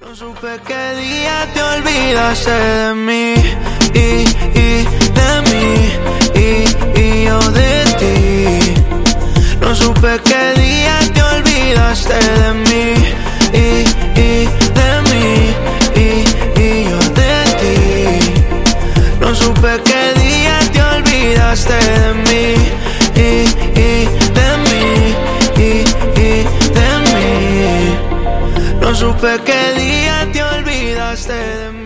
No supe qué día te olvidaste de mí y de mí y yo de ti. No supe qué día te olvidaste de mí y de mí y yo de ti. No supe qué día te olvidaste de mí y de mí y de mí. No supe qué día te olvidaste de mí.